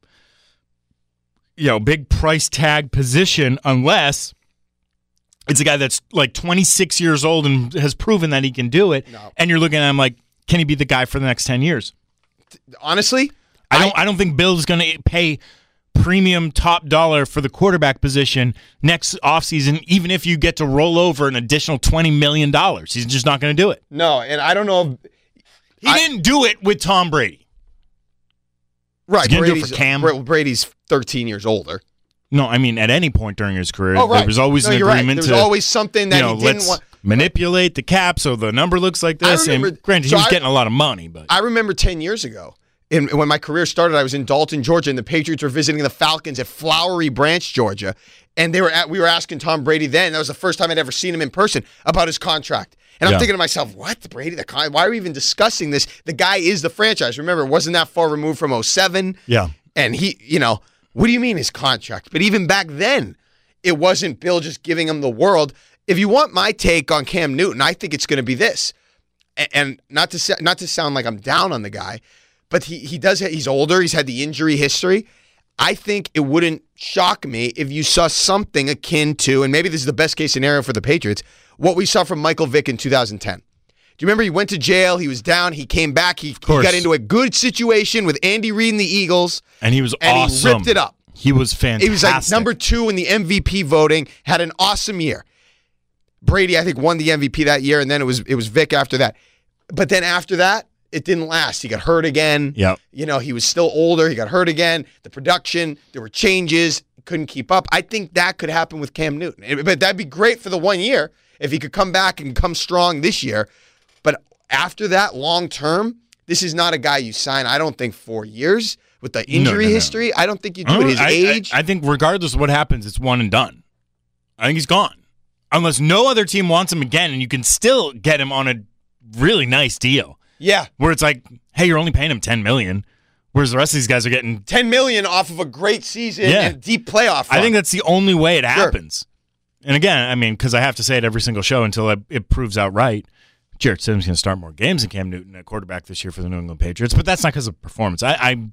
you know, big price tag position unless it's a guy that's like twenty-six years old and has proven that he can do it. No. And you're looking at him like, can he be the guy for the next ten years? Honestly, I don't I, don't think Bill's going to pay premium top dollar for the quarterback position next offseason, even if you get to roll over an additional twenty million dollars. He's just not going to do it. no, and I don't know. If, He didn't do it with Tom Brady. right, He's gonna do it Brady's for Cam. Bra- Brady's thirteen years older. No, I mean at any point during his career, Oh, right. there was always No, an you're right. agreement There was to always something that you know, he didn't let's want. manipulate the cap so the number looks like I this. remember- And granted, so he was I- getting a lot of money, but I remember ten years ago, in, when my career started, I was in Dalton, Georgia, and the Patriots were visiting the Falcons at Flowery Branch, Georgia, and they were at, we were asking Tom Brady then. That was the first time I'd ever seen him in person about his contract. And I'm Yeah. thinking to myself, what, Brady? The con- why are we even discussing this? The guy is the franchise. Remember, it wasn't that far removed from oh seven. yeah. And he, you know, what do you mean his contract? But even back then, it wasn't Bill just giving him the world. If you want my take on Cam Newton, I think it's going to be this. A- And not to sa- not to sound like I'm down on the guy, but he he does ha- he's older. He's had the injury history. I think it wouldn't shock me if you saw something akin to, and maybe this is the best case scenario for the Patriots, what we saw from Michael Vick in two thousand ten. Do you remember he went to jail, he was down, he came back, he, he course. got into a good situation with Andy Reid and the Eagles, And he was and awesome. he ripped it up. He was fantastic. He was like number two in the M V P voting, had an awesome year. Brady, I think, won the M V P that year, and then it was it was Vic after that. But then after that, it didn't last. He got hurt again. Yep. You know, he was still older. He got hurt again. The production, there were changes, couldn't keep up. I think that could happen with Cam Newton. It- But that'd be great for the one year if he could come back and come strong this year. But after that, long term, this is not a guy you sign, I don't think, four years. With the injury no, no. history, I don't think you do Uh, at his I, age. I, I think regardless of what happens, it's one and done. I think he's gone. Unless no other team wants him again, and you can still get him on a really nice deal. yeah. Where it's like, hey, you're only paying him ten million dollars, whereas the rest of these guys are getting ten million dollars off of a great season Yeah. and deep playoff run. I think that's the only way it Sure. happens. And again, I mean, because I have to say it every single show until it, it proves out right. Jarrett Stidham's going to start more games than Cam Newton at quarterback this year for the New England Patriots, but that's not because of performance. I, I'm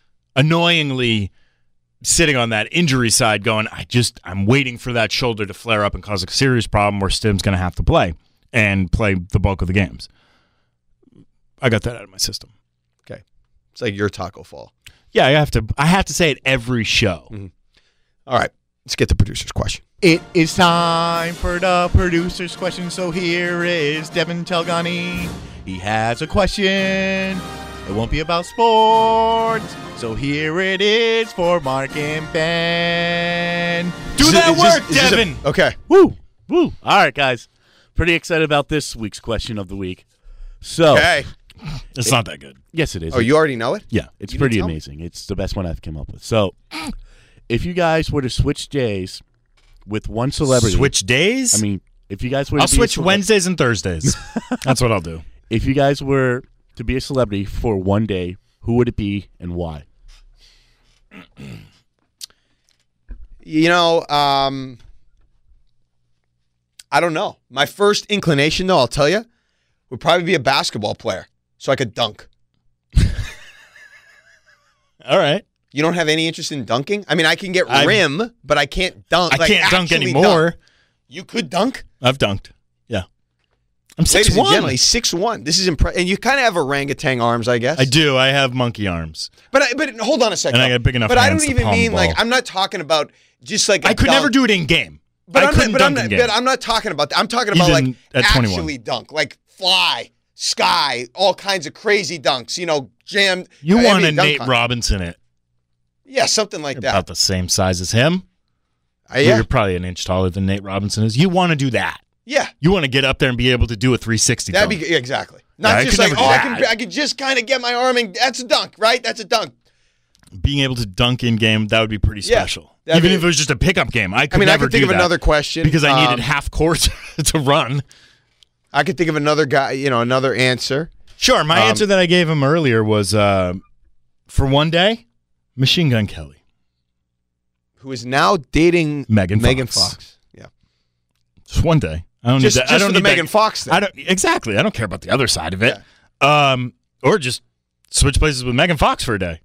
annoyingly sitting on that injury side going, I just, I'm waiting for that shoulder to flare up and cause a serious problem where Stidham's going to have to play and play the bulk of the games. I got that out of my system. Okay. It's like your taco fall. Yeah, I have to I have to say it every show. Mm-hmm. All right. Let's get the producer's question. It is time for the producer's question, so here is Devin Telgani. He has a question. It won't be about sports, so here it is for Mark and Ben. Do Is that it- is work, this- is this a- Devin. okay. Woo! Woo! All right, guys. Pretty excited about this week's question of the week. So, Okay. It's not that good. Yes, it is. Oh, you already know it? Yeah, it's You pretty didn't tell me. amazing. It's the best one I've come up with. So, if you guys were to switch days with one celebrity, Switch days? I mean, if you guys were, I'll to be a switch cele- Wednesdays and Thursdays. That's what I'll do. If you guys were to be a celebrity for one day, who would it be and why? You know, um, I don't know. My first inclination, though, I'll tell you, would probably be a basketball player so I could dunk. All right. You don't have any interest in dunking? I mean, I can get I've- rim, but I can't dunk. I like, can't dunk actually anymore. dunk. You could dunk? I've dunked. Yeah. I'm six Ladies and one. gentlemen, he's six one. This is impressive. And you kind of have orangutan arms, I guess. I do. I have monkey arms. But I, but hold on a second. And I got big enough But I hands don't to even palm the mean, like, ball. I'm not talking about just like a I could dunk. never do it in game. But I I'm couldn't not, but I'm dunk not, in game. but I'm not talking about that. I'm talking about Even like at twenty-one. actually dunk, like fly, sky, all kinds of crazy dunks. You know, jam. You I want mean, a dunk Nate contest. Robinson it. Yeah, something like You're that. about the same size as him. Uh, yeah. You're probably an inch taller than Nate Robinson is. You want to do that. Yeah. You want to get up there and be able to do a three sixty That'd dunk. be exactly. Not Yeah, I just could like, never oh, do I that. can, I can just kind of get my arm and that's a dunk, right? That's a dunk. Being able to dunk in game, that would be pretty Yeah, special. that'd Even be- if it was just a pickup game, I could I mean, I never could think do of that another question because I needed um, half court to run. I could think of another guy, you know, another answer. Sure, my Um, answer that I gave him earlier was uh, for one day, Machine Gun Kelly. Who is now dating Megan Fox. Megan Fox. Yeah. Just one day. I don't Just- need that. just I don't for the need that- Megan Fox thing. I don't exactly. I don't care about the other side of it. Um, or just switch places with Megan Fox for a day,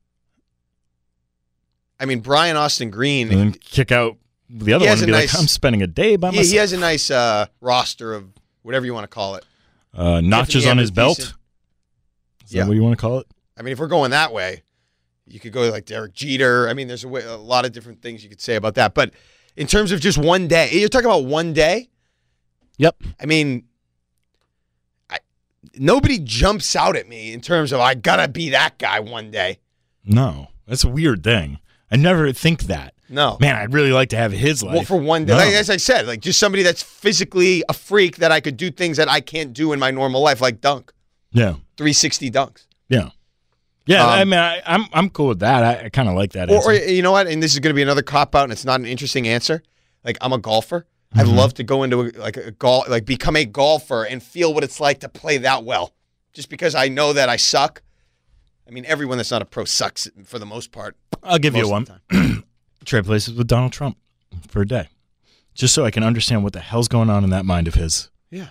I mean, Brian Austin Green. and then kick out the other He one has and a be nice- like, "I'm spending a day by he, myself." he has a nice uh, roster of whatever you want to call it. uh, notches Tiffany on his Amber's belt. decent. Is Yeah. that what you want to call it? I mean, if we're going that way, you could go like Derek Jeter. I mean, there's a, way, a lot of different things you could say about that. But in terms of just one day, you're talking about one day? Yep. I mean, I, nobody jumps out at me in terms of I got to be that guy one day. No, that's a weird thing. I never think that. No. Man, I'd really like to have his life. Well, for one day, No. like, as I said, like just somebody that's physically a freak that I could do things that I can't do in my normal life, like dunk, Yeah, three sixty dunks. yeah, yeah. Um, I mean, I, I'm I'm cool with that. I, I kind of like that. Or, or answer. you know what? And this is going to be another cop out, and it's not an interesting answer. Like I'm a golfer. I'd Mm-hmm. love to go into a, like a golf, like become a golfer and feel what it's like to play that well. Just because I know that I suck. I mean, everyone that's not a pro sucks for the most part. I'll give you most one. of the time. Trade places with Donald Trump for a day, just so I can understand what the hell's going on in that mind of his. Yeah.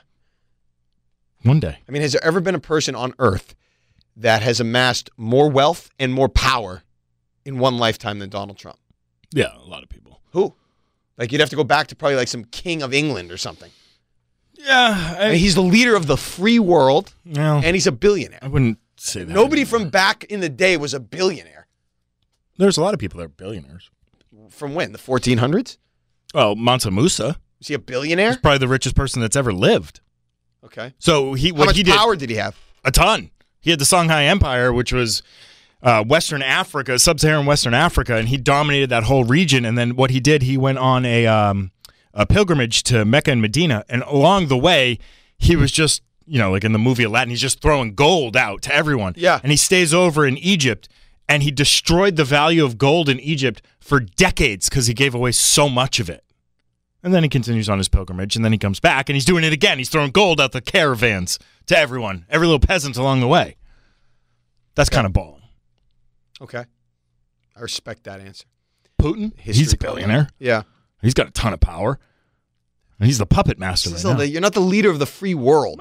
One day. I mean, has there ever been a person on Earth that has amassed more wealth and more power in one lifetime than Donald Trump? Yeah, a lot of people. Who? Like you'd have to go back to probably like some king of England or something. Yeah, I mean, he's the leader of the free world, No, and he's a billionaire. I wouldn't say that. Nobody from back in the day was a billionaire. There's a lot of people that are billionaires. From when? The fourteen hundreds? Well, Mansa Musa. Is he a billionaire? He's probably the richest person that's ever lived. Okay. So he How what much he did power did he have? a ton. He had the Songhai Empire, which was uh, Western Africa, sub-Saharan Western Africa, and he dominated that whole region. And then what he did, he went on a um, a pilgrimage to Mecca and Medina, and along the way, he was just, you know, like in the movie Aladdin, he's just throwing gold out to everyone. Yeah. And he stays over in Egypt, and he destroyed the value of gold in Egypt for decades because he gave away so much of it. And then he continues on his pilgrimage, and then he comes back, and he's doing it again. He's throwing gold out the caravans to everyone, every little peasant along the way. That's kind of balling. Okay. I respect that answer. Putin, History he's a billionaire. Yeah. He's got a ton of power. And he's the puppet master right Still, now. the- you're not the leader of the free world.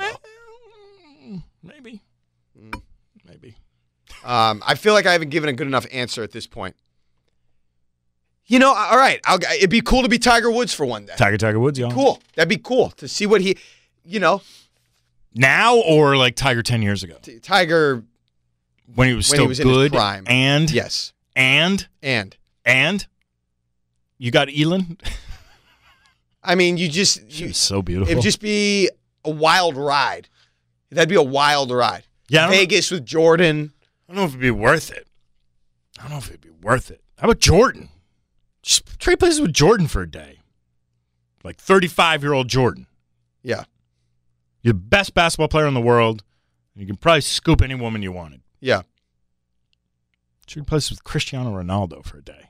Maybe. Maybe. Um, I feel like I haven't given a good enough answer at this point. You know, all right. I'll, it'd be cool to be Tiger Woods for one day. Tiger, Tiger Woods, y'all. Cool. That'd be cool to see what he, you know, Now or like Tiger ten years ago? T- Tiger when he was when still he was good in his prime. and Yes. and And and you got Elin. I mean, you just you, She's so beautiful. It'd just be a wild ride. That'd be a wild ride. Yeah, I don't- Vegas with Jordan. I don't know if it'd be worth it. I don't know if it'd be worth it. How about Jordan? Just trade places with Jordan for a day. Like thirty-five-year-old Jordan. Yeah. You're the best basketball player in the world. And you can probably scoop any woman you wanted. Yeah. Trade places with Cristiano Ronaldo for a day.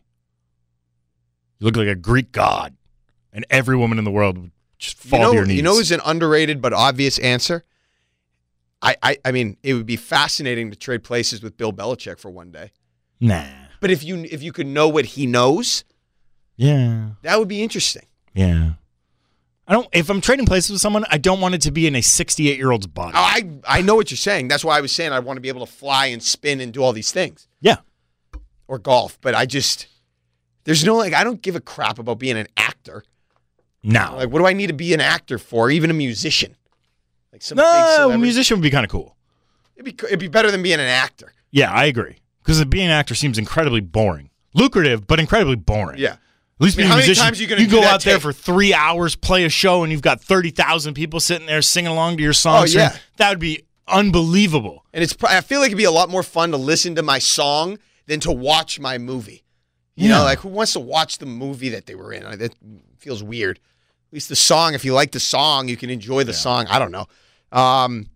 You look like a Greek god. And every woman in the world would just fall you know, to your knees. You know who's an underrated but obvious answer? I, I, I mean, it would be fascinating to trade places with Bill Belichick for one day. Nah. But if you if you could know what he knows, Yeah. that would be interesting. Yeah. I don't. If I'm trading places with someone, I don't want it to be in a sixty-eight-year-old's body. Oh, I I know what you're saying. That's why I was saying I want to be able to fly and spin and do all these things. Yeah. Or golf. But I just, there's no, like, I don't give a crap about being an actor. No. Like, what do I need to be an actor for? Even a musician. Like some big No, a celebrity. musician would be kind of cool. It'd be, it'd be better than being an actor. Yeah, I agree. Because being an actor seems incredibly boring. Lucrative, but incredibly boring. Yeah. At least I mean, being how a many musician, times are you gonna you do go that out there tape? for three hours, play a show, and you've got thirty thousand people sitting there singing along to your songs. Oh, yeah. That would be unbelievable. And it's. pro- I feel like it'd be a lot more fun to listen to my song than to watch my movie. You Yeah. know, like who wants to watch the movie that they were in? That feels weird. At least the song, if you like the song, you can enjoy the song. I don't know. Um,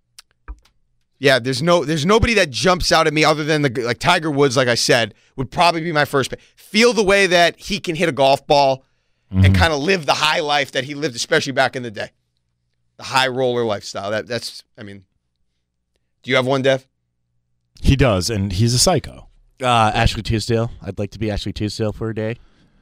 yeah, there's no, there's nobody that jumps out at me other than the like Tiger Woods. Like I said, would probably be my first pick. Feel the way that he can hit a golf ball Mm-hmm. and kind of live the high life that he lived, especially back in the day, the high roller lifestyle. That that's. I mean, do you have one, Dev? He does, and he's a psycho. Uh, Ashley Tisdale. I'd like to be Ashley Tisdale for a day.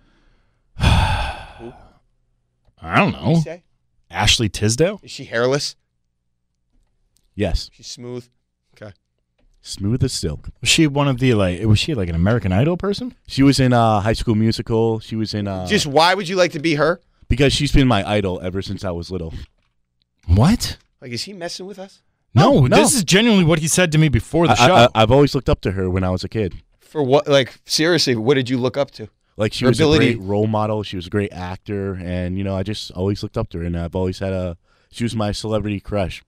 I don't What do you know. say? Ashley Tisdale? Is she hairless? Yes. She's smooth. Okay. Smooth as silk. Was she one of the, like, was she like an American Idol person? She was in uh, High School Musical. She was in. Uh, Just why would you like to be her? because she's been my idol ever since I was little. What? Like, is he messing with us? No, no. this is genuinely what he said to me before the I, show. I, I've always looked up to her when I was a kid. For what? Like, seriously, what did you look up to? Like she Her was ability- a great role model. She was a great actor, and you know, I just always looked up to her, and I've always had a. She was my celebrity crush.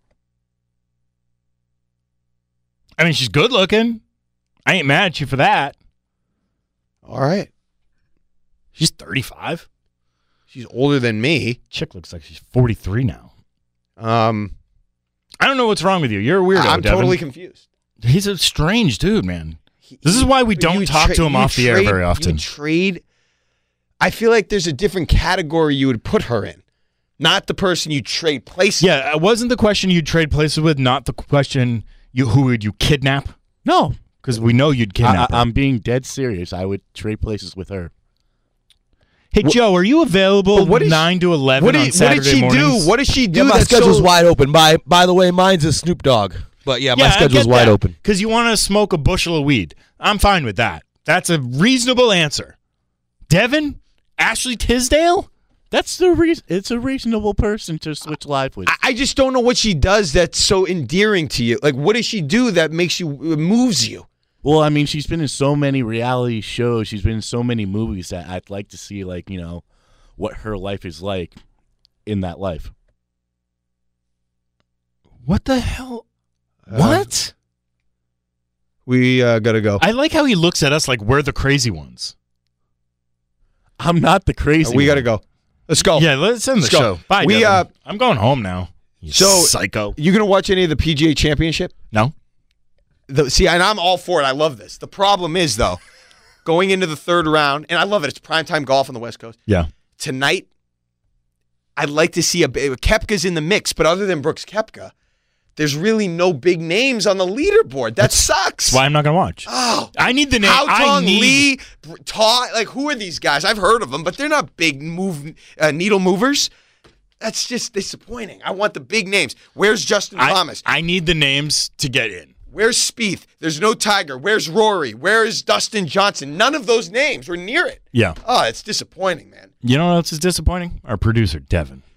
I mean, she's good looking. I ain't mad at you for that. All right. She's thirty-five. She's older than me. Chick looks like she's forty-three now. Um, I don't know what's wrong with you. You're a weirdo, I'm Devin. totally confused. He's a strange dude, man. This is why we don't You talk tra- to him you off the air trade- very often. You trade. I feel like there's a different category you would put her in, not the person you trade places. Yeah, it wasn't the question you'd trade places with, not the question you who would you kidnap? No, because we know you'd kidnap I, her. I'm being dead serious. I would trade places with her. Hey, Joe, are you available But what is- nine to eleven What on did, what Saturday did she mornings? do? What does she do? Yeah, my that's schedule's so- wide open. By by the way, mine's a Snoop Dogg. But yeah, my schedule's wide open. Because you want to smoke a bushel of weed. I'm fine with that. That's a reasonable answer. Devin? Ashley Tisdale? That's the reason. It's a reasonable person to switch life with. I- I just don't know what she does that's so endearing to you. Like, what does she do that makes you moves you? Well, I mean, she's been in so many reality shows. She's been in so many movies that I'd like to see, like, you know, what her life is like in that life. What the hell? What? We uh, gotta go. I like how he looks at us like we're the crazy ones. I'm not the crazy. Uh, we one. gotta go. Let's go. Yeah, let's end the Let's go. show. Bye, We, Devin. uh, I'm going home now. You So, psycho. You gonna watch any of the P G A Championship? No. The, see, and I'm all for it. I love this. The problem is, though, going into the third round, and I love it. It's primetime golf on the West Coast. Yeah. Tonight, I'd like to see a Koepka's in the mix, but other than Brooks Koepka, there's really no big names on the leaderboard. That sucks. That's why I'm not going to watch. Oh, I need the name. Hao I Tong, need. Lee, Todd, like who are these guys? I've heard of them, but they're not big move uh, needle movers. That's just disappointing. I want the big names. Where's Justin I, Thomas? I need the names to get in. Where's Spieth? There's no Tiger. Where's Rory? Where is Dustin Johnson? None of those names were near it. Yeah. Oh, it's disappointing, man. You know what else is disappointing? Our producer, Devin.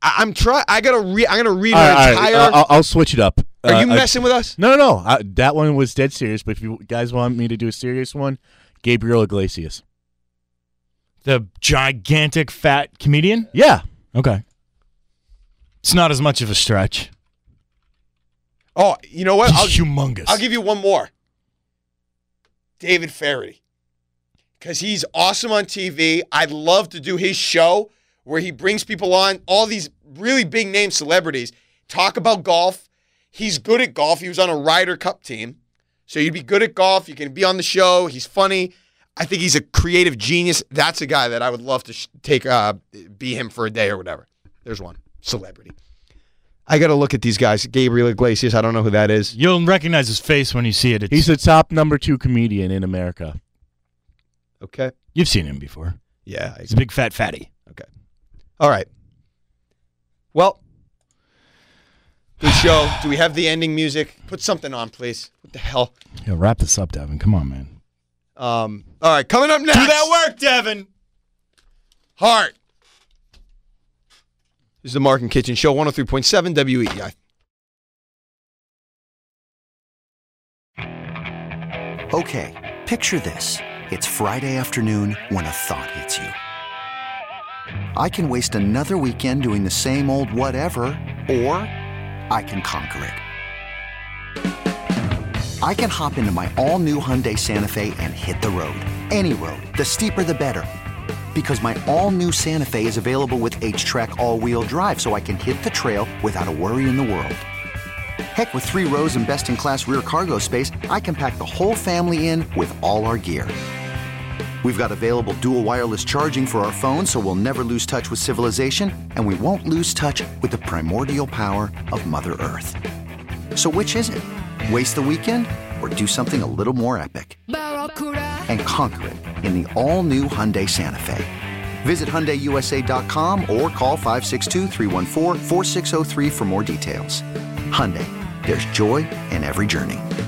I, I'm trying. I gotta read. I'm gonna read All an right, all right, entire. I'll, I'll switch it up. Are Uh, you I- messing with us? No, no, no. I, that one was dead serious. But if you guys want me to do a serious one, Gabriel Iglesias. The gigantic fat comedian? Yeah. Okay. It's not as much of a stretch. Oh, you know what? I'll, humongous. I'll give you one more. David Faraday. Because he's awesome on T V. I'd love to do his show where he brings people on, all these really big name celebrities, talk about golf. He's good at golf. He was on a Ryder Cup team. So you'd be good at golf. You can be on the show. He's funny. I think he's a creative genius. That's a guy that I would love to sh- take, uh, be him for a day or whatever. There's one. Celebrity. I got to look at these guys. Gabriel Iglesias, I don't know who that is. You'll recognize his face when you see it. It's, He's the top number two comedian in America. Okay. You've seen him before. Yeah. I- He's a big fat fatty. Okay. All right. Well, good show. Do we have the ending music? Put something on, please. What the hell? Yeah, wrap this up, Devin. Come on, man. Um. All right, coming up next. Do that work, Devin. Heart. This is the Mark and Kitchen Show, one oh three point seven W E I. Okay, picture this. It's Friday afternoon when a thought hits you. I can waste another weekend doing the same old whatever, or I can conquer it. I can hop into my all-new Hyundai Santa Fe and hit the road. Any road. The steeper, the better. Because my all-new Santa Fe is available with H-Track all-wheel drive, so I can hit the trail without a worry in the world. Heck, with three rows and best-in-class rear cargo space, I can pack the whole family in with all our gear. We've got available dual wireless charging for our phones, so we'll never lose touch with civilization, and we won't lose touch with the primordial power of Mother Earth. So which is it? Waste the weekend or do something a little more epic? And conquer it in the all-new Hyundai Santa Fe. Visit Hyundai U S A dot com or call five six two, three one four, four six zero three for more details. Hyundai, there's joy in every journey.